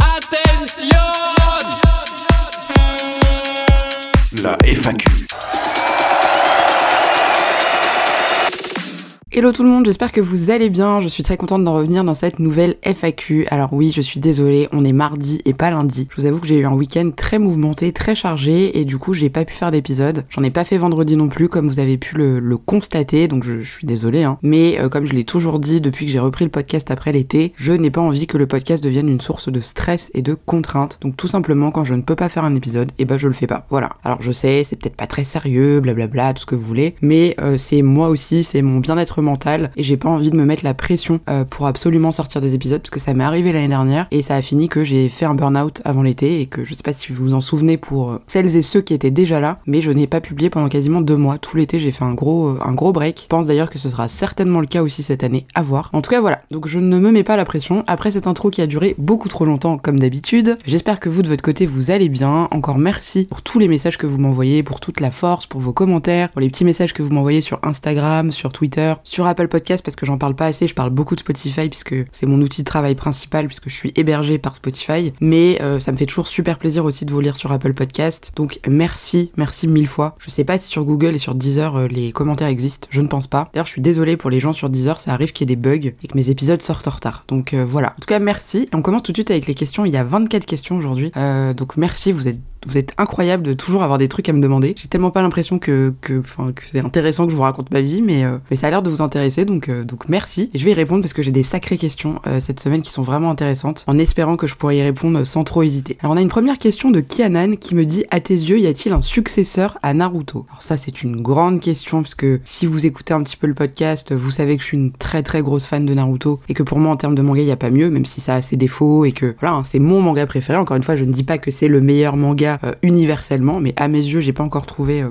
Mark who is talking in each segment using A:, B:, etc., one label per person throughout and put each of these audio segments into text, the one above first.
A: Attention!
B: La FAQ.
C: Hello tout le monde, j'espère que vous allez bien, je suis très contente d'en revenir dans cette nouvelle FAQ. Alors oui, je suis désolée, on est mardi et pas lundi. Je vous avoue que j'ai eu un week-end très mouvementé, très chargé et du coup j'ai pas pu faire d'épisode. J'en ai pas fait vendredi non plus comme vous avez pu le constater, donc je suis désolée. Mais comme je l'ai toujours dit depuis que j'ai repris le podcast après l'été, je n'ai pas envie que le podcast devienne une source de stress et de contraintes. Donc tout simplement quand je ne peux pas faire un épisode, je le fais pas. Voilà. Alors je sais, c'est peut-être pas très sérieux, blablabla, tout ce que vous voulez, mais c'est moi aussi, c'est mon bien-être mental et j'ai pas envie de me mettre la pression pour absolument sortir des épisodes parce que ça m'est arrivé l'année dernière et ça a fini que j'ai fait un burn-out avant l'été et que je sais pas si vous vous en souvenez pour celles et ceux qui étaient déjà là, mais je n'ai pas publié pendant quasiment 2 mois. Tout l'été j'ai fait un gros break. Je pense d'ailleurs que ce sera certainement le cas aussi cette année, à voir. En tout cas voilà, donc je ne me mets pas la pression après cette intro qui a duré beaucoup trop longtemps comme d'habitude. J'espère que vous de votre côté vous allez bien. Encore merci pour tous les messages que vous m'envoyez, pour toute la force, pour vos commentaires, pour les petits messages que vous m'envoyez sur Instagram, sur Twitter, sur Apple Podcast parce que j'en parle pas assez, je parle beaucoup de Spotify puisque c'est mon outil de travail principal puisque je suis hébergée par Spotify, mais ça me fait toujours super plaisir aussi de vous lire sur Apple Podcast, donc merci 1000 fois. Je sais pas si sur Google et sur Deezer les commentaires existent, je ne pense pas. D'ailleurs je suis désolée pour les gens sur Deezer, ça arrive qu'il y ait des bugs et que mes épisodes sortent en retard, donc voilà. En tout cas merci, et on commence tout de suite avec les questions, il y a 24 questions aujourd'hui, donc merci, vous êtes incroyable de toujours avoir des trucs à me demander. J'ai tellement pas l'impression que c'est intéressant que je vous raconte ma vie, mais ça a l'air de vous intéresser, donc merci. Et je vais y répondre parce que j'ai des sacrées questions cette semaine qui sont vraiment intéressantes, en espérant que je pourrai y répondre sans trop hésiter. Alors on a une première question de Kianan qui me dit: à tes yeux, y a-t-il un successeur à Naruto? Alors ça c'est une grande question parce que si vous écoutez un petit peu le podcast, vous savez que je suis une très très grosse fan de Naruto et que pour moi en termes de manga y a pas mieux, même si ça a ses défauts et que voilà, c'est mon manga préféré. Encore une fois, je ne dis pas que c'est le meilleur manga universellement, mais à mes yeux j'ai pas encore trouvé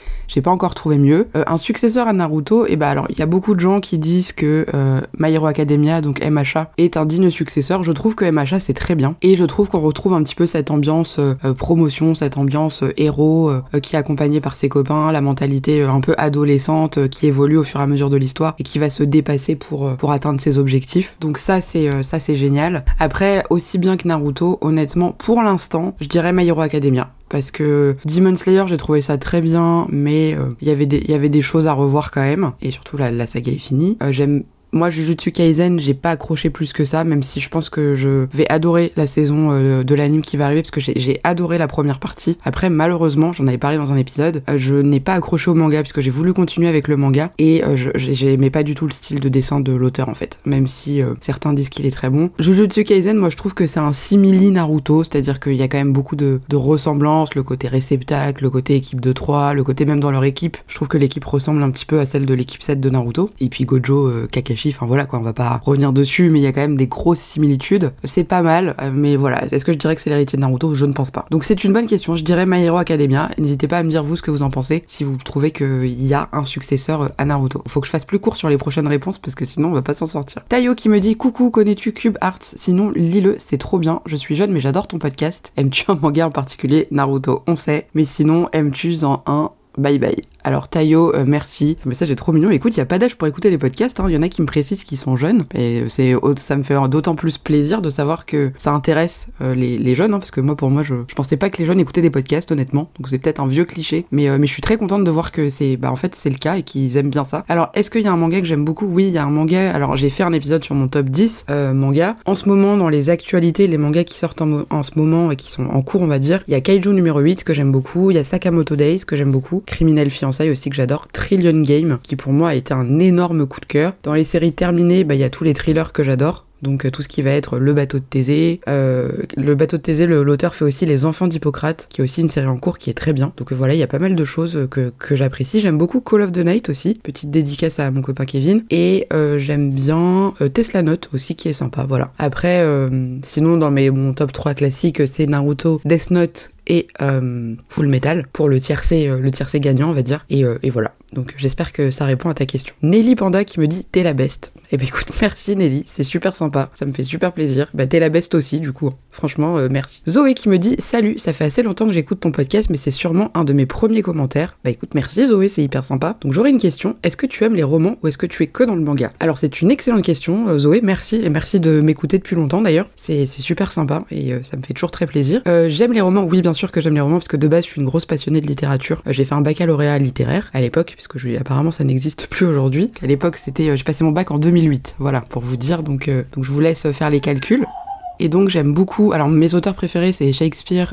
C: mieux. Un successeur à Naruto, alors il y a beaucoup de gens qui disent que My Hero Academia, donc MHA, est un digne successeur. Je trouve que MHA c'est très bien et je trouve qu'on retrouve un petit peu cette ambiance promotion, cette ambiance héros qui est accompagnée par ses copains, la mentalité un peu adolescente qui évolue au fur et à mesure de l'histoire et qui va se dépasser pour atteindre ses objectifs. Donc ça c'est génial. Après, aussi bien que Naruto, honnêtement, pour l'instant, je dirais My Hero Academia. Parce que Demon Slayer, j'ai trouvé ça très bien, mais il y avait des choses à revoir quand même. Et surtout, la saga est finie. Moi, Jujutsu Kaisen, j'ai pas accroché plus que ça, même si je pense que je vais adorer la saison de l'anime qui va arriver, parce que j'ai adoré la première partie. Après, malheureusement, j'en avais parlé dans un épisode, je n'ai pas accroché au manga, puisque j'ai voulu continuer avec le manga, et j'aimais pas du tout le style de dessin de l'auteur, en fait, même si certains disent qu'il est très bon. Jujutsu Kaisen, moi, je trouve que c'est un simili Naruto, c'est-à-dire qu'il y a quand même beaucoup de ressemblances, le côté réceptacle, le côté équipe de 3, le côté même dans leur équipe. Je trouve que l'équipe ressemble un petit peu à celle de l'équipe 7 de Naruto, et puis Gojo, Kakashi, enfin voilà quoi, on va pas revenir dessus, mais il y a quand même des grosses similitudes. C'est pas mal, mais voilà. Est-ce que je dirais que c'est l'héritier de Naruto? Je ne pense pas. Donc c'est une bonne question, je dirais My Hero Academia. N'hésitez pas à me dire vous ce que vous en pensez, si vous trouvez qu'il y a un successeur à Naruto. Faut que je fasse plus court sur les prochaines réponses, parce que sinon on va pas s'en sortir. Tayo qui me dit: coucou, connais-tu Cube Arts? Sinon lis-le, c'est trop bien. Je suis jeune mais j'adore ton podcast. Aimes-tu un manga en particulier? Naruto, on sait. Mais sinon, aimes-tu en un? Bye bye. Alors Tayo, merci. Le message est trop mignon. Écoute, il y a pas d'âge pour écouter les podcasts, il y en a qui me précisent qu'ils sont jeunes. Et ça me fait d'autant plus plaisir de savoir que ça intéresse les jeunes, parce que pour moi, je pensais pas que les jeunes écoutaient des podcasts, honnêtement. Donc c'est peut-être un vieux cliché. Mais je suis très contente de voir que en fait, c'est le cas et qu'ils aiment bien ça. Alors, est-ce qu'il y a un manga que j'aime beaucoup? Oui, il y a un manga. Alors, j'ai fait un épisode sur mon top 10 manga. En ce moment, dans les actualités, les mangas qui sortent en ce moment et qui sont en cours, on va dire, il y a Kaiju numéro 8 que j'aime beaucoup. Il y a Sakamoto Days que j'aime beaucoup. Criminel Fiançailles aussi que j'adore, Trillion Game qui pour moi a été un énorme coup de cœur. Dans les séries terminées, il y a tous les thrillers que j'adore. Donc tout ce qui va être Le Bateau de Thésée. Le Bateau de Thésée, l'auteur fait aussi Les Enfants d'Hippocrate, qui est aussi une série en cours qui est très bien. Donc voilà, il y a pas mal de choses que j'apprécie. J'aime beaucoup Call of the Night aussi, petite dédicace à mon copain Kevin. Et j'aime bien Tesla Note aussi, qui est sympa, voilà. Après, sinon dans mon top 3 classique, c'est Naruto, Death Note et Full Metal pour le tiercé gagnant, on va dire. Et voilà. Donc j'espère que ça répond à ta question. Nelly Panda qui me dit t'es la best. Eh ben écoute, merci Nelly, c'est super sympa, ça me fait super plaisir. Bah t'es la best aussi du coup, franchement merci. Zoé qui me dit salut, ça fait assez longtemps que j'écoute ton podcast mais c'est sûrement un de mes premiers commentaires. Bah écoute, merci Zoé, c'est hyper sympa. Donc j'aurais une question, est-ce que tu aimes les romans ou est-ce que tu es que dans le manga? Alors c'est une excellente question Zoé, merci, et merci de m'écouter depuis longtemps d'ailleurs, c'est super sympa et ça me fait toujours très plaisir. J'aime les romans, oui bien sûr que j'aime les romans parce que de base je suis une grosse passionnée de littérature. J'ai fait un baccalauréat littéraire à l'époque, puisque apparemment ça n'existe plus aujourd'hui. À l'époque c'était, j'ai passé mon bac en 2008, voilà pour vous dire, donc je vous laisse faire les calculs. Et donc j'aime beaucoup, alors mes auteurs préférés c'est Shakespeare,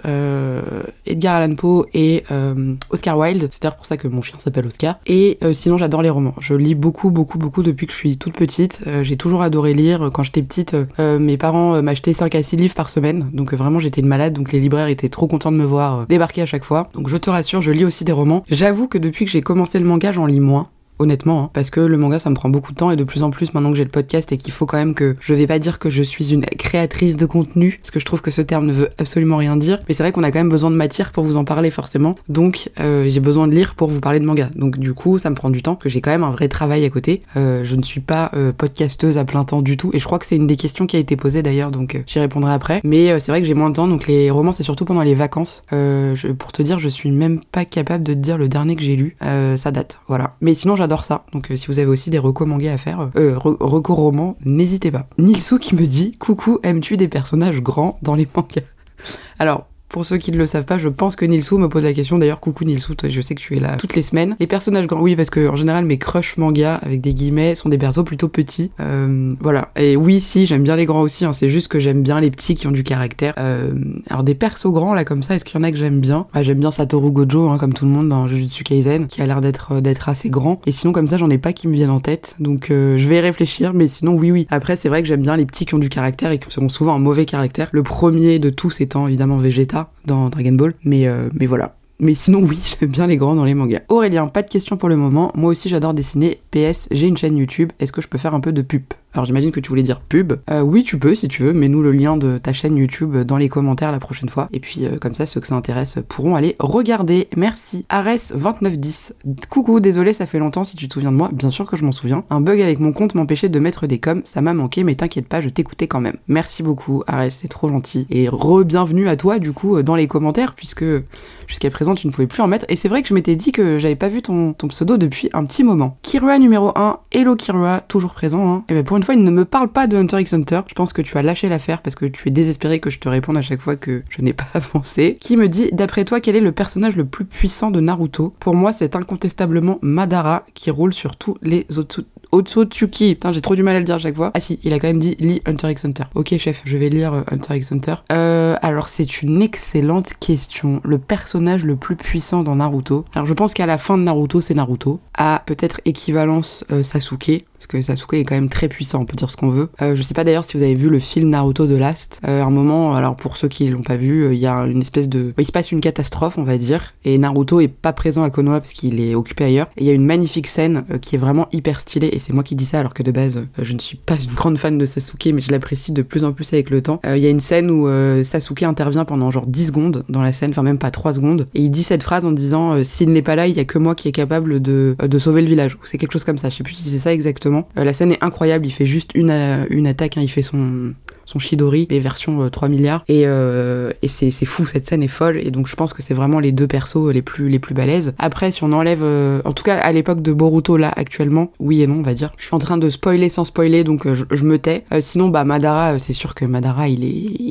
C: Edgar Allan Poe et Oscar Wilde, c'est d'ailleurs pour ça que mon chien s'appelle Oscar. Et sinon j'adore les romans, je lis beaucoup depuis que je suis toute petite, j'ai toujours adoré lire. Quand j'étais petite, mes parents m'achetaient 5 à 6 livres par semaine, donc vraiment j'étais une malade, donc les libraires étaient trop contents de me voir débarquer à chaque fois. Donc je te rassure, je lis aussi des romans. J'avoue que depuis que j'ai commencé le manga, j'en lis moins. Honnêtement, hein, parce que le manga ça me prend beaucoup de temps et de plus en plus maintenant que j'ai le podcast et qu'il faut quand même que je vais pas dire que je suis une créatrice de contenu parce que je trouve que ce terme ne veut absolument rien dire, mais c'est vrai qu'on a quand même besoin de matière pour vous en parler forcément, donc j'ai besoin de lire pour vous parler de manga, donc du coup ça me prend du temps, que j'ai quand même un vrai travail à côté. Je ne suis pas podcasteuse à plein temps du tout et je crois que c'est une des questions qui a été posée d'ailleurs, donc j'y répondrai après, mais c'est vrai que j'ai moins de temps, donc les romans c'est surtout pendant les vacances. Pour te dire, je suis même pas capable de te dire le dernier que j'ai lu, ça date, voilà. Mais sinon j'adore ça, donc si vous avez aussi des recos mangas à faire, recos romans, n'hésitez pas. Nilsou qui me dit coucou, aimes-tu des personnages grands dans les mangas? Alors pour ceux qui ne le savent pas, je pense que Nilsou me pose la question. D'ailleurs, coucou Nilsou, toi, je sais que tu es là toutes les semaines. Les personnages grands, oui, parce que en général, mes crushs manga, avec des guillemets, sont des persos plutôt petits. Voilà. Et oui, si, j'aime bien les grands aussi, hein. C'est juste que j'aime bien les petits qui ont du caractère. Alors des persos grands, là, comme ça, est-ce qu'il y en a que j'aime bien? J'aime bien Satoru Gojo, hein, comme tout le monde dans Jujutsu Kaisen, qui a l'air d'être assez grand. Et sinon, comme ça, j'en ai pas qui me viennent en tête. Donc, je vais y réfléchir, mais sinon, oui. Après, c'est vrai que j'aime bien les petits qui ont du caractère et qui sont souvent un mauvais caractère. Le premier de tous étant évidemment Vegeta dans Dragon Ball, mais voilà. Mais sinon oui, j'aime bien les grands dans les mangas. Aurélien, pas de questions pour le moment, moi aussi j'adore dessiner, PS, j'ai une chaîne YouTube, est-ce que je peux faire un peu de pub? Alors j'imagine que tu voulais dire pub. Oui, tu peux si tu veux, mets-nous le lien de ta chaîne YouTube dans les commentaires la prochaine fois. Et puis comme ça, ceux que ça intéresse pourront aller regarder. Merci. Ares2910. Coucou, désolé, ça fait longtemps, si tu te souviens de moi. Bien sûr que je m'en souviens. Un bug avec mon compte m'empêchait de mettre des coms, ça m'a manqué, mais t'inquiète pas, je t'écoutais quand même. Merci beaucoup, Ares, c'est trop gentil. Et re-bienvenue à toi, du coup, dans les commentaires, puisque jusqu'à présent, tu ne pouvais plus en mettre. Et c'est vrai que je m'étais dit que j'avais pas vu ton pseudo depuis un petit moment. Kirua numéro 1. Hello Kirua, toujours présent, hein. Et ben pour une fois, il ne me parle pas de Hunter x Hunter. Je pense que tu as lâché l'affaire parce que tu es désespéré que je te réponde à chaque fois que je n'ai pas avancé. Qui me dit, d'après toi, quel est le personnage le plus puissant de Naruto? Pour moi, c'est incontestablement Madara qui roule sur tous les Otsutsuki. Putain, j'ai trop du mal à le dire à chaque fois. Ah si, il a quand même dit lis Hunter x Hunter. Ok chef, je vais lire Hunter x Hunter. Alors c'est une excellente question. Le personnage le plus puissant dans Naruto. Alors je pense qu'à la fin de Naruto, c'est Naruto. À peut-être équivalence Sasuke. Parce que Sasuke est quand même très puissant, on peut dire ce qu'on veut. Je sais pas d'ailleurs si vous avez vu le film Naruto de Last. Un moment, alors pour ceux qui l'ont pas vu, il y a une espèce de... Il se passe une catastrophe, on va dire, et Naruto est pas présent à Konoha parce qu'il est occupé ailleurs. Et il y a une magnifique scène qui est vraiment hyper stylée, et c'est moi qui dis ça alors que de base, je ne suis pas une grande fan de Sasuke, mais je l'apprécie de plus en plus avec le temps. Il y a une scène où Sasuke intervient pendant genre 10 secondes dans la scène, enfin même pas 3 secondes, et il dit cette phrase en disant s'il n'est pas là, il y a que moi qui est capable de sauver le village. C'est quelque chose comme ça, je sais plus si c'est ça exactement. La scène est incroyable, il fait juste une attaque, hein, il fait son Chidori, les versions 3 milliards, et c'est fou, cette scène est folle, et donc je pense que c'est vraiment les deux persos les plus balèzes. Après, si on enlève, en tout cas à l'époque de Boruto, là, actuellement, oui et non, on va dire, je suis en train de spoiler sans spoiler, donc je me tais. Sinon, bah Madara, c'est sûr que Madara, il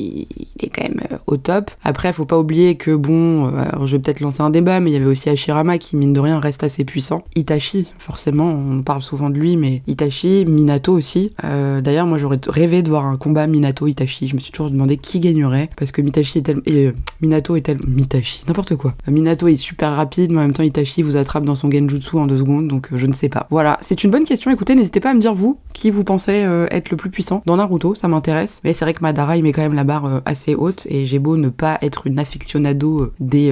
C: est quand même au top. Après, faut pas oublier que bon, alors je vais peut-être lancer un débat, mais il y avait aussi Hashirama qui, mine de rien, reste assez puissant. Itachi, forcément, on parle souvent de lui, mais Itachi, Minato aussi. D'ailleurs, moi, j'aurais rêvé de voir un combat Minato-Itachi. Je me suis toujours demandé qui gagnerait, parce que Minato est tellement... Mitachi, n'importe quoi. Minato est super rapide, mais en même temps, Itachi vous attrape dans son genjutsu en 2 secondes, donc je ne sais pas. Voilà, c'est une bonne question. Écoutez, n'hésitez pas à me dire, vous, qui vous pensez être le plus puissant dans Naruto, ça m'intéresse. Mais c'est vrai que Madara, il met quand même la barre assez haute, et j'ai beau ne pas être une aficionado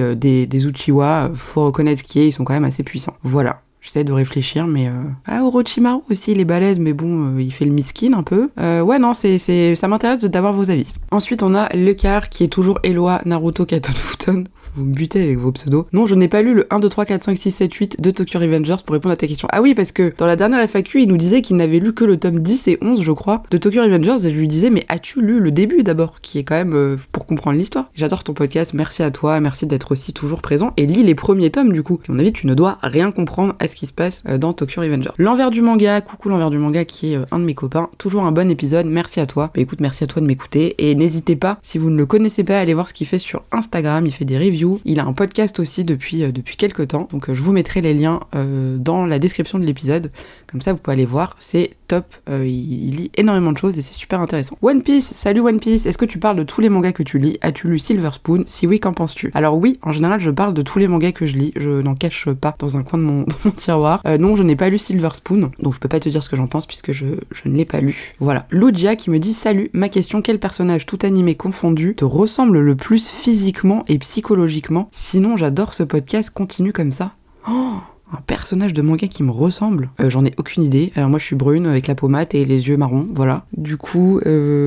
C: des Uchiwa, faut reconnaître qu'ils sont quand même assez puissants. Voilà. J'essaie de réfléchir, mais... Orochimaru aussi, il est balèze, mais bon, il fait le miskin un peu. Ouais, non, ça m'intéresse d'avoir vos avis. Ensuite, on a Lecard, qui est toujours Eloa Naruto Katon Futon. Vous me butez avec vos pseudos. Non, je n'ai pas lu le 1, 2, 3, 4, 5, 6, 7, 8 de Tokyo Revengers pour répondre à ta question. Ah oui, parce que dans la dernière FAQ, il nous disait qu'il n'avait lu que le tome 10 et 11, je crois, de Tokyo Revengers, et je lui disais, mais as-tu lu le début d'abord, qui est quand même pour comprendre l'histoire. J'adore ton podcast, merci à toi, merci d'être aussi toujours présent, et lis les premiers tomes du coup. À mon avis, tu ne dois rien comprendre à ce qui se passe dans Tokyo Revengers. L'envers du manga, coucou l'envers du manga qui est un de mes copains, toujours un bon épisode, merci à toi. Bah écoute, merci à toi de m'écouter, et n'hésitez pas, si vous ne le connaissez pas, à aller voir ce qu'il fait sur Instagram, il fait des reviews, il a un podcast aussi depuis quelques temps, donc je vous mettrai les liens dans la description de l'épisode, comme ça vous pouvez aller voir, c'est top, il lit énormément de choses et c'est super intéressant. One Piece, salut One Piece, est-ce que tu parles de tous les mangas que tu lis? As-tu lu Silver Spoon? Si oui, qu'en penses-tu? Alors oui, en général je parle de tous les mangas que je lis, je n'en cache pas dans un coin de mon tiroir. Non, je n'ai pas lu Silver Spoon, donc je peux pas te dire ce que j'en pense puisque je ne l'ai pas lu. Voilà. Lugia qui me dit salut, ma question, quel personnage tout animé confondu te ressemble le plus physiquement et psychologiquement? Sinon j'adore ce podcast, continue comme ça. Oh, un personnage de manga qui me ressemble, j'en ai aucune idée. Alors moi je suis brune avec la peau mate et les yeux marrons, voilà. Du coup,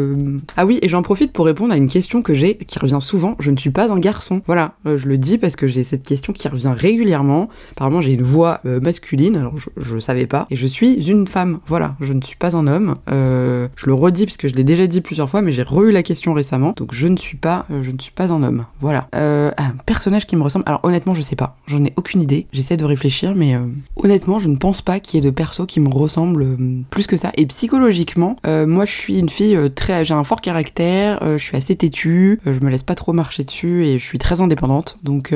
C: ah oui, et j'en profite pour répondre à une question que j'ai, qui revient souvent, je ne suis pas un garçon. Voilà, je le dis parce que j'ai cette question qui revient régulièrement. Apparemment j'ai une voix masculine, alors je savais pas, et je suis une femme, voilà, je ne suis pas un homme. Je le redis parce que je l'ai déjà dit plusieurs fois, mais j'ai re-eu la question récemment, donc je ne suis pas un homme, voilà. Un personnage qui me ressemble, alors honnêtement je sais pas, j'en ai aucune idée, j'essaie de réfléchir, mais honnêtement je ne pense pas qu'il y ait de perso qui me ressemble plus que ça. Et psychologiquement, moi je suis une fille j'ai un fort caractère, je suis assez têtue, je me laisse pas trop marcher dessus et je suis très indépendante, donc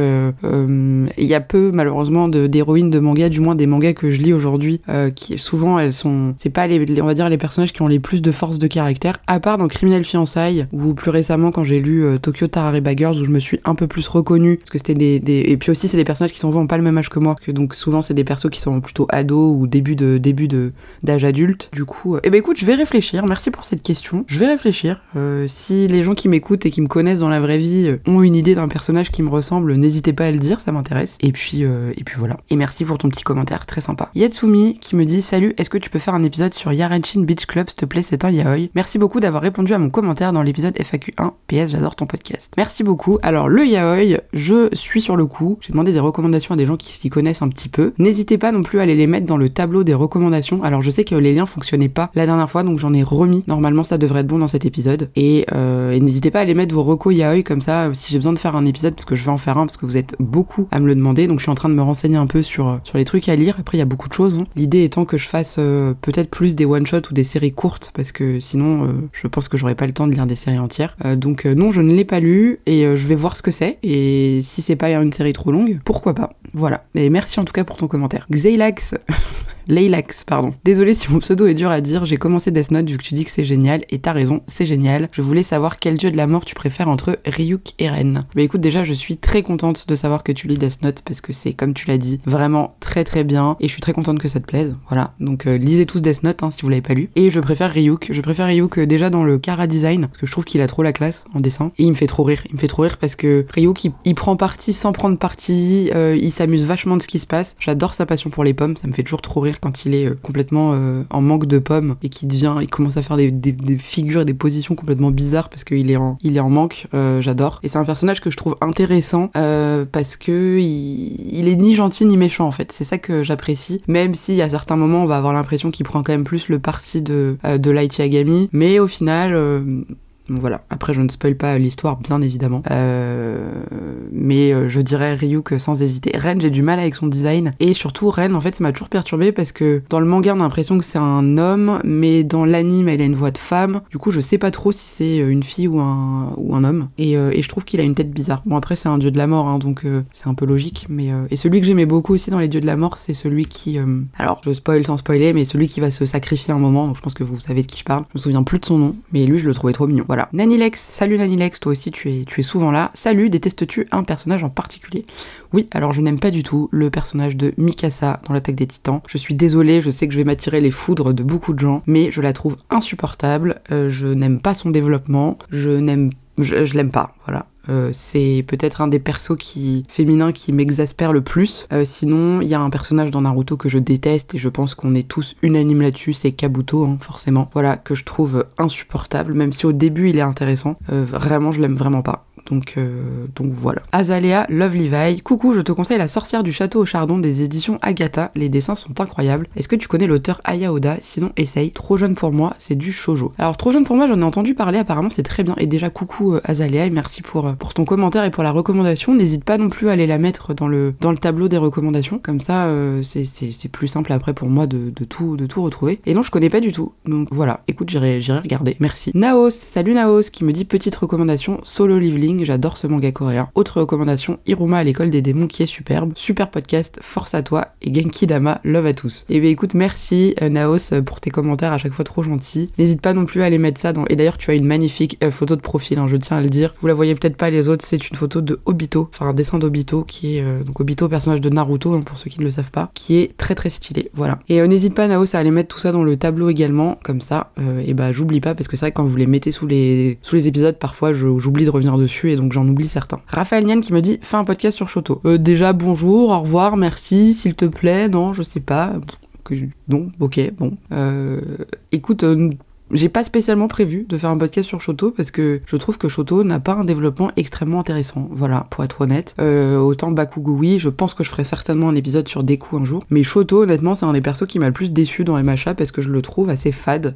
C: il y a peu malheureusement d'héroïnes de manga, du moins des mangas que je lis aujourd'hui, qui souvent c'est pas on va dire les personnages qui ont les plus de force de caractère, à part dans Criminel Fiançailles, ou plus récemment quand j'ai lu Tokyo Tarareba Girls, où je me suis un peu plus reconnue, parce que c'était et puis aussi c'est des personnages qui sont vraiment pas le même âge que moi, que donc souvent c'est des persos qui sont plutôt ados ou début d'âge adulte. Du coup, écoute, je vais réfléchir. Merci pour cette question. Je vais réfléchir. Si les gens qui m'écoutent et qui me connaissent dans la vraie vie ont une idée d'un personnage qui me ressemble, n'hésitez pas à le dire, ça m'intéresse. Et puis voilà. Et merci pour ton petit commentaire, très sympa. Yatsumi qui me dit salut, est-ce que tu peux faire un épisode sur Yarenshin Beach Club, s'il te plaît, c'est un yaoi. Merci beaucoup d'avoir répondu à mon commentaire dans l'épisode FAQ1. PS, j'adore ton podcast. Merci beaucoup. Alors le yaoi, je suis sur le coup. J'ai demandé des recommandations à des gens qui s'y connaissent un petit peu. N'hésitez pas non plus à aller les mettre dans le tableau des recommandations. Alors je sais que les liens fonctionnaient pas la dernière fois, donc j'en ai remis. Normalement ça devrait être bon dans cet épisode. Et n'hésitez pas à aller mettre vos recos yaoi comme ça, si j'ai besoin de faire un épisode, parce que je vais en faire un, parce que vous êtes beaucoup à me le demander, donc je suis en train de me renseigner un peu sur les trucs à lire. Après il y a beaucoup de choses, hein. L'idée étant que je fasse peut-être plus des one-shots ou des séries courtes, parce que sinon je pense que j'aurais pas le temps de lire des séries entières. Donc non, je ne l'ai pas lu, et je vais voir ce que c'est, et si c'est pas une série trop longue, pourquoi pas. Voilà. Mais merci en tout cas pour ton commentaire. Xeilax Laylax, pardon. Désolée si mon pseudo est dur à dire, j'ai commencé Death Note vu que tu dis que c'est génial, et t'as raison, c'est génial. Je voulais savoir quel dieu de la mort tu préfères entre Ryuk et Ren. Mais écoute, déjà je suis très contente de savoir que tu lis Death Note, parce que c'est, comme tu l'as dit, vraiment très très bien, et je suis très contente que ça te plaise, voilà. Donc lisez tous Death Note, si vous l'avez pas lu. Et je préfère Ryuk déjà dans le chara design, parce que je trouve qu'il a trop la classe en dessin, et il me fait trop rire parce que Ryuk il prend parti sans prendre parti, il s'amuse vachement de ce qui se passe. J'adore sa passion pour les pommes, ça me fait toujours trop rire quand il est complètement en manque de pommes et il commence à faire des figures et des positions complètement bizarres parce qu'il est en manque. J'adore. Et c'est un personnage que je trouve intéressant parce que il est ni gentil ni méchant en fait. C'est ça que j'apprécie. Même si à certains moments on va avoir l'impression qu'il prend quand même plus le parti de Light Yagami, mais au final voilà, après je ne spoil pas l'histoire bien évidemment, mais je dirais Ryuk sans hésiter. Ren, j'ai du mal avec son design, et surtout Ren en fait ça m'a toujours perturbée parce que dans le manga on a l'impression que c'est un homme, mais dans l'anime elle a une voix de femme, du coup je sais pas trop si c'est une fille ou un homme, et je trouve qu'il a une tête bizarre. Bon après c'est un dieu de la mort donc c'est un peu logique, mais et celui que j'aimais beaucoup aussi dans les dieux de la mort, c'est celui qui alors je spoil sans spoiler, mais celui qui va se sacrifier un moment, donc je pense que vous savez de qui je parle, je me souviens plus de son nom, mais lui je le trouvais trop mignon. Voilà. Nanilex, salut Nanilex, toi aussi tu es souvent là. Salut, détestes-tu un personnage en particulier? Oui, alors je n'aime pas du tout le personnage de Mikasa dans l'Attaque des Titans. Je suis désolée, je sais que je vais m'attirer les foudres de beaucoup de gens, mais je la trouve insupportable. Je n'aime pas son développement, je l'aime pas, voilà. C'est peut-être un des persos féminins qui m'exaspère le plus. Sinon, il y a un personnage dans Naruto que je déteste, et je pense qu'on est tous unanimes là-dessus, c'est Kabuto, forcément. Voilà, que je trouve insupportable, même si au début il est intéressant. Vraiment, je l'aime vraiment pas. Donc voilà. Azalea Love Levi, coucou, je te conseille La sorcière du château au chardon des éditions Agatha, les dessins sont incroyables. Est-ce que tu connais l'auteur Aya Oda? Sinon essaye, trop jeune pour moi, c'est du shoujo. Alors trop jeune pour moi, j'en ai entendu parler, apparemment c'est très bien. Et déjà coucou Azalea, et merci pour ton commentaire et pour la recommandation. N'hésite pas non plus à aller la mettre dans le tableau des recommandations, comme ça c'est plus simple après pour moi de tout retrouver. Et non, je connais pas du tout, donc voilà, écoute, j'irai regarder, merci. Naos, salut Naos, qui me dit petite recommandation, Solo Leveling, j'adore ce manga coréen. Autre recommandation, Iruma à l'école des démons qui est superbe. Super podcast, force à toi, et Genki Dama, love à tous. Et bien écoute, merci Naos pour tes commentaires à chaque fois trop gentils. N'hésite pas non plus à aller mettre ça dans... Et d'ailleurs tu as une magnifique photo de profil, hein, je tiens à le dire. Vous la voyez peut-être pas les autres, c'est une photo de Obito, enfin un dessin d'Obito qui est... donc Obito, personnage de Naruto, hein, pour ceux qui ne le savent pas, qui est très très stylé, voilà. Et n'hésite pas Naos à aller mettre tout ça dans le tableau également, comme ça, et bah j'oublie pas, parce que c'est vrai que quand vous les mettez sous les épisodes, parfois j'oublie de revenir dessus et donc j'en oublie certains. Raphaël Nian qui me dit fais un podcast sur Shoto. Déjà bonjour, au revoir, merci, s'il te plaît, non, je sais pas. Non, ok, bon. Écoute, j'ai pas spécialement prévu de faire un podcast sur Shoto parce que je trouve que Shoto n'a pas un développement extrêmement intéressant. Voilà, pour être honnête. Autant Bakugo, oui, je pense que je ferai certainement un épisode sur Deku un jour. Mais Shoto, honnêtement, c'est un des persos qui m'a le plus déçu dans MHA parce que je le trouve assez fade.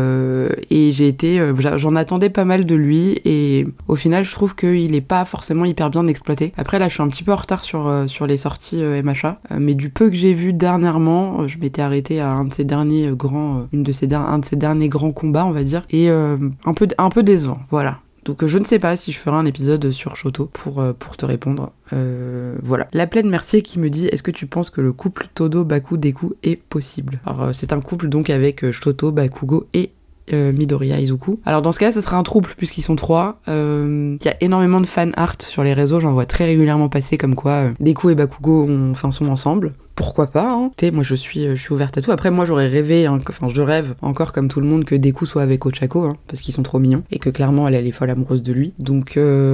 C: Et j'en attendais pas mal de lui et au final, je trouve qu'il est pas forcément hyper bien exploité. Après, là, je suis un petit peu en retard sur les sorties MHA. Mais du peu que j'ai vu dernièrement, je m'étais arrêtée à un de ces derniers grands combat, on va dire, et un peu décevant, voilà. Donc je ne sais pas si je ferai un épisode sur Shoto pour te répondre. Voilà. La Plaine Mercier qui me dit est-ce que tu penses que le couple Todo Baku Deku est possible? Alors c'est un couple donc avec Shoto, Bakugo et Midoriya Izuku. Alors dans ce cas, ça sera un trouble puisqu'ils sont 3. Il y a énormément de fan art sur les réseaux, j'en vois très régulièrement passer comme quoi Deku et Bakugo sont ensemble. Pourquoi pas, hein. Tu sais, moi je suis ouverte à tout. Après moi j'aurais rêvé, je rêve encore comme tout le monde que Deku soit avec Ochako, hein, parce qu'ils sont trop mignons et que clairement elle est folle amoureuse de lui. Donc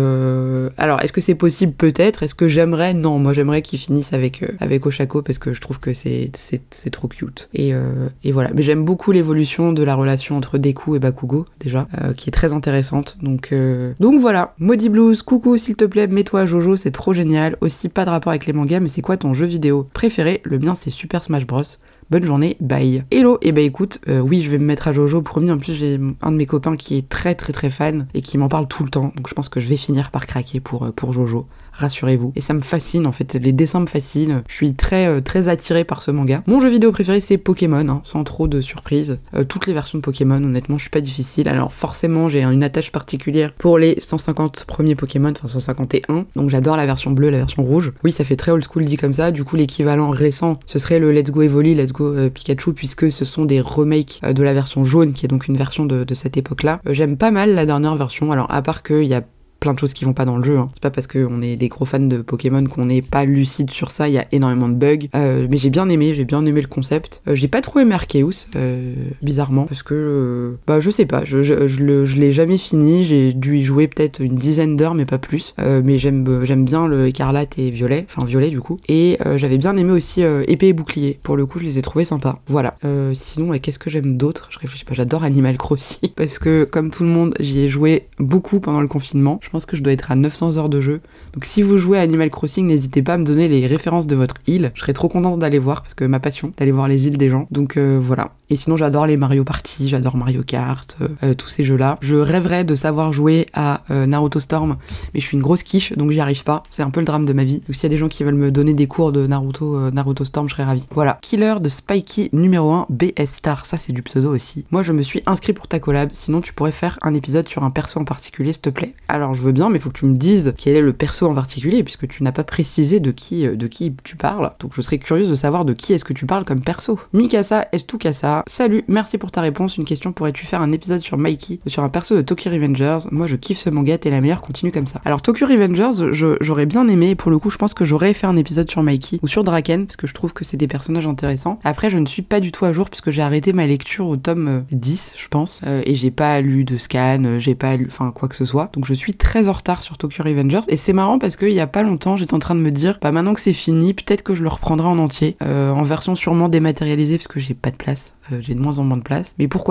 C: alors est-ce que c'est possible? Peut-être. Est-ce que j'aimerais? Non, moi j'aimerais qu'ils finissent avec Ochako parce que je trouve que c'est trop cute. Et voilà. Mais j'aime beaucoup l'évolution de la relation entre Deku et Bakugo déjà, qui est très intéressante. Donc voilà. Maudit Blues, coucou s'il te plaît, mets-toi à Jojo, c'est trop génial. Aussi pas de rapport avec les mangas, mais c'est quoi ton jeu vidéo préféré? Le mien c'est Super Smash Bros. Bonne journée, bye. Hello, et bah écoute, oui je vais me mettre à Jojo, promis, en plus j'ai un de mes copains qui est très très très fan et qui m'en parle tout le temps, donc je pense que je vais finir par craquer pour Jojo, rassurez-vous. Et ça me fascine en fait, les dessins me fascinent, je suis très très attirée par ce manga. Mon jeu vidéo préféré c'est Pokémon, hein, sans trop de surprise. Toutes les versions de Pokémon, honnêtement je suis pas difficile, alors forcément j'ai une attache particulière pour les 150 premiers Pokémon, enfin 151, donc j'adore la version bleue, la version rouge. Oui ça fait très old school dit comme ça, du coup l'équivalent récent ce serait le Let's Go Evoli, Let's Go Pikachu, puisque ce sont des remakes de la version jaune qui est donc une version de cette époque-là. J'aime pas mal la dernière version, alors à part qu'il y a plein de choses qui vont pas dans le jeu, hein. C'est pas parce qu'on est des gros fans de Pokémon qu'on n'est pas lucide sur ça, il y a énormément de bugs, mais j'ai bien aimé le concept. J'ai pas trop aimé Arceus, bizarrement, parce que je sais pas, je l'ai jamais fini, j'ai dû y jouer peut-être une dizaine d'heures mais pas plus, mais j'aime bien le écarlate et violet, enfin violet du coup, et j'avais bien aimé aussi épée et bouclier, pour le coup je les ai trouvés sympas, voilà. Sinon qu'est-ce que j'aime d'autre? Je réfléchis pas, j'adore Animal Crossing, parce que comme tout le monde j'y ai joué beaucoup pendant le confinement. Je pense que je dois être à 900 heures de jeu. Donc si vous jouez à Animal Crossing, n'hésitez pas à me donner les références de votre île. Je serais trop contente d'aller voir, parce que ma passion, d'aller voir les îles des gens. Donc voilà. Et sinon j'adore les Mario Party, j'adore Mario Kart, tous ces jeux-là. Je rêverais de savoir jouer à Naruto Storm, mais je suis une grosse quiche, donc j'y arrive pas. C'est un peu le drame de ma vie. Donc s'il y a des gens qui veulent me donner des cours de Naruto Storm, je serais ravie. Voilà. Killer de Spikey numéro 1, BS Star. Ça c'est du pseudo aussi. Moi je me suis inscrit pour ta collab, sinon tu pourrais faire un épisode sur un perso en particulier, s'il te plaît. Alors je veux bien, mais faut que tu me dises quel est le perso en particulier, puisque tu n'as pas précisé de qui tu parles. Donc je serais curieuse de savoir de qui est-ce que tu parles comme perso. Mikasa Estukasa, salut, merci pour ta réponse. Une question, pourrais-tu faire un épisode sur Mikey, sur un perso de Tokyo Revengers? Moi je kiffe ce manga, t'es la meilleure, continue comme ça. Alors Tokyo Revengers, j'aurais bien aimé, et pour le coup je pense que j'aurais fait un épisode sur Mikey, ou sur Draken, parce que je trouve que c'est des personnages intéressants. Après je ne suis pas du tout à jour, puisque j'ai arrêté ma lecture au tome 10, je pense, et j'ai pas lu de scan, j'ai pas lu, enfin quoi que ce soit. Donc je suis très en retard sur Tokyo Revengers, et c'est marrant parce qu'il y a pas longtemps j'étais en train de me dire maintenant que c'est fini, peut-être que je le reprendrai en entier, en version sûrement dématérialisée parce que j'ai pas de place, j'ai de moins en moins de place, mais pourquoi pas.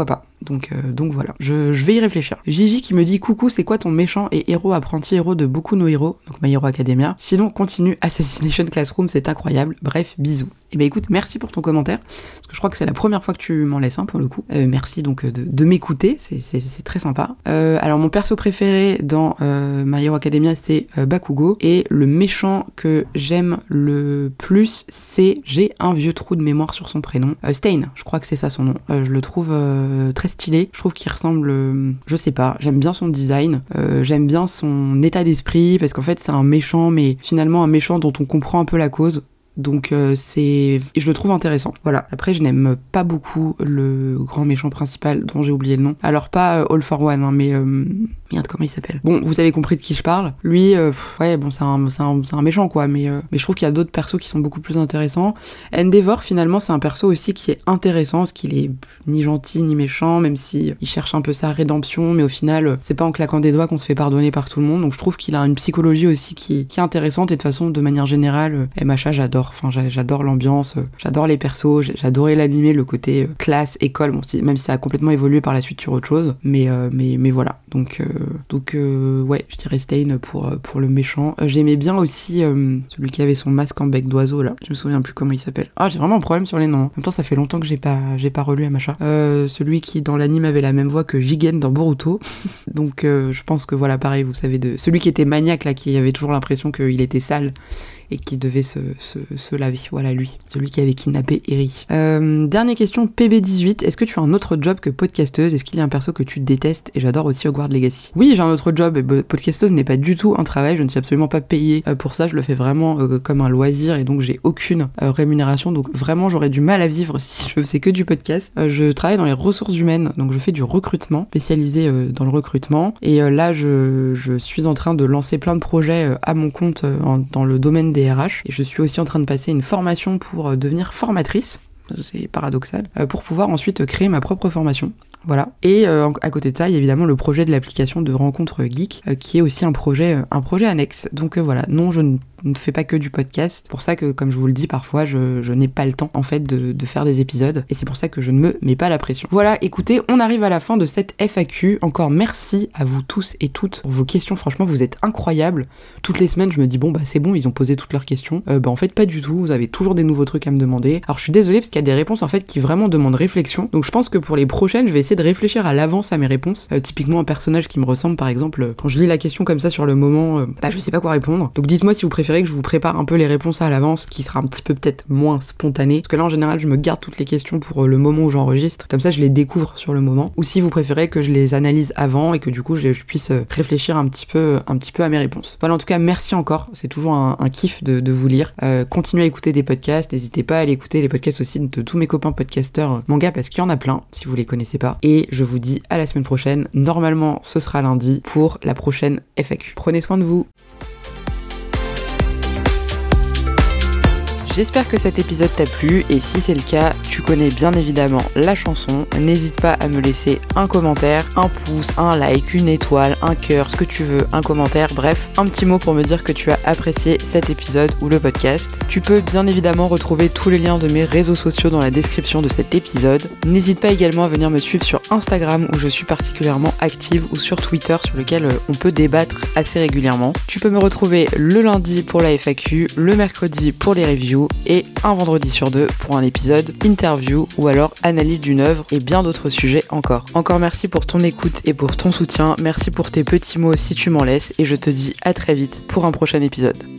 C: Donc voilà, je vais y réfléchir. Gigi qui me dit coucou, c'est quoi ton méchant et héros apprenti héros de Boku no Hero, donc My Hero Academia. Sinon continue Assassination Classroom, c'est incroyable. Bref, bisous. Et bah écoute, merci pour ton commentaire, parce que je crois que c'est la première fois que tu m'en laisses un pour le coup. Merci donc de m'écouter, c'est très sympa. Alors mon perso préféré dans My Hero Academia c'est Bakugo, et le méchant que j'aime le plus c'est, j'ai un vieux trou de mémoire sur son prénom, Stain, je crois que c'est ça son nom. Je le trouve très stylé, je trouve qu'il ressemble, je sais pas, j'aime bien son design, j'aime bien son état d'esprit, parce qu'en fait c'est un méchant, mais finalement un méchant dont on comprend un peu la cause. Donc je le trouve intéressant. Voilà. Après je n'aime pas beaucoup le grand méchant principal dont j'ai oublié le nom. Alors pas All for One, hein, mais merde, comment il s'appelle ? Bon, vous avez compris de qui je parle. Lui, ouais, bon, c'est un méchant quoi, mais je trouve qu'il y a d'autres persos qui sont beaucoup plus intéressants. Endeavor finalement c'est un perso aussi qui est intéressant, parce qu'il est ni gentil ni méchant, même si il cherche un peu sa rédemption, mais au final c'est pas en claquant des doigts qu'on se fait pardonner par tout le monde. Donc je trouve qu'il a une psychologie aussi qui est intéressante, et de façon de manière générale MHA j'adore. Enfin, j'adore l'ambiance, j'adore les persos, j'adorais l'animé, le côté classe, école, bon, même si ça a complètement évolué par la suite sur autre chose, mais voilà. Donc ouais, je dirais Stain pour le méchant. J'aimais bien aussi celui qui avait son masque en bec d'oiseau là. Je me souviens plus comment il s'appelle. Ah, j'ai vraiment un problème sur les noms. En même temps, ça fait longtemps que j'ai pas relu Amacha. Celui qui dans l'anime avait la même voix que Jigen dans Boruto. Donc je pense que voilà, pareil, vous savez, celui qui était maniaque là, qui avait toujours l'impression qu'il était sale et qui devait se laver. Voilà lui, celui qui avait kidnappé Eri. Dernière question, PB18, est-ce que tu as un autre job que podcasteuse ? Est-ce qu'il y a un perso que tu détestes ? Et j'adore aussi Hogwarts Legacy. Oui, j'ai un autre job, et podcasteuse n'est pas du tout un travail, je ne suis absolument pas payée pour ça, je le fais vraiment comme un loisir, et donc j'ai aucune rémunération, donc vraiment j'aurais du mal à vivre si je faisais que du podcast. Je travaille dans les ressources humaines, donc je fais du recrutement, spécialisé dans le recrutement, et là je suis en train de lancer plein de projets à mon compte dans le domaine des RH, et je suis aussi en train de passer une formation pour devenir formatrice, c'est paradoxal, pour pouvoir ensuite créer ma propre formation. Voilà. Et à côté de ça, il y a évidemment le projet de l'application de rencontre geek, qui est aussi un projet annexe. Donc voilà, non, je ne fais pas que du podcast. C'est pour ça que, comme je vous le dis, parfois, je n'ai pas le temps, en fait, de faire des épisodes. Et c'est pour ça que je ne me mets pas la pression. Voilà, écoutez, on arrive à la fin de cette FAQ. Encore merci à vous tous et toutes pour vos questions. Franchement, vous êtes incroyables. Toutes les semaines, je me dis, bon, bah c'est bon, ils ont posé toutes leurs questions. En fait, pas du tout. Vous avez toujours des nouveaux trucs à me demander. Alors, je suis désolée, parce qu'il y a des réponses, en fait, qui vraiment demandent réflexion. Donc, je pense que pour les prochaines, je vais essayer de réfléchir à l'avance à mes réponses. Typiquement, un personnage qui me ressemble, par exemple, quand je lis la question comme ça sur le moment, je sais pas quoi répondre. Donc, dites-moi si vous préférez que je vous prépare un peu les réponses à l'avance, qui sera un petit peu peut-être moins spontané, parce que là en général je me garde toutes les questions pour le moment où j'enregistre, comme ça je les découvre sur le moment, ou si vous préférez que je les analyse avant et que du coup je puisse réfléchir un petit peu à mes réponses. Voilà, en tout cas merci encore, c'est toujours un kiff de vous lire. Continuez à écouter des podcasts, n'hésitez pas à aller écouter les podcasts aussi de tous mes copains podcasteurs manga, parce qu'il y en a plein si vous les connaissez pas, et je vous dis à la semaine prochaine. Normalement ce sera lundi pour la prochaine FAQ. Prenez soin de vous. J'espère que cet épisode t'a plu, et si c'est le cas, tu connais bien évidemment la chanson. N'hésite pas à me laisser un commentaire, un pouce, un like, une étoile, un cœur, ce que tu veux, un commentaire, bref, un petit mot pour me dire que tu as apprécié cet épisode ou le podcast. Tu peux bien évidemment retrouver tous les liens de mes réseaux sociaux dans la description de cet épisode. N'hésite pas également à venir me suivre sur Instagram où je suis particulièrement active, ou sur Twitter sur lequel on peut débattre assez régulièrement. Tu peux me retrouver le lundi pour la FAQ, le mercredi pour les reviews, et un vendredi sur 2 pour un épisode interview ou alors analyse d'une œuvre, et bien d'autres sujets encore. Encore merci pour ton écoute et pour ton soutien, merci pour tes petits mots si tu m'en laisses, et je te dis à très vite pour un prochain épisode.